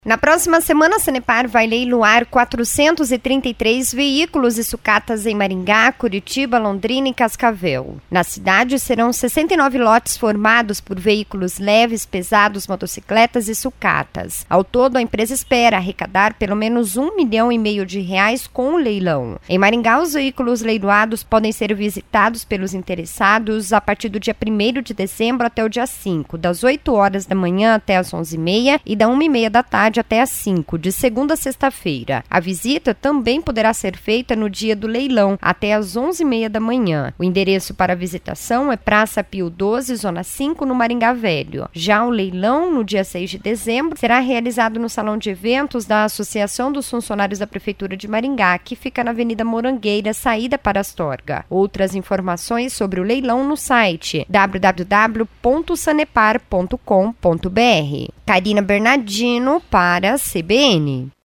Na próxima semana, a Sanepar vai leiloar 433 veículos e sucatas em Maringá, Curitiba, Londrina e Cascavel. Na cidade, serão 69 lotes formados por veículos leves, pesados, motocicletas e sucatas. Ao todo, a empresa espera arrecadar pelo menos R$1,5 milhão com o leilão. Em Maringá, os veículos leiloados podem ser visitados pelos interessados a partir do dia 1º de dezembro até o dia 5, das 8 horas da manhã até as 11h30 e da 1h30 da tarde até às 5, de segunda a sexta-feira. A visita também poderá ser feita no dia do leilão, até às 11h30 da manhã. O endereço para a visitação é Praça Pio 12, Zona 5, no Maringá Velho. Já o leilão, no dia 6 de dezembro, será realizado no Salão de Eventos da Associação dos Funcionários da Prefeitura de Maringá, que fica na Avenida Morangueira, saída para Astorga. Outras informações sobre o leilão no site www.sanepar.com.br. Karina Bernardino para a CBN.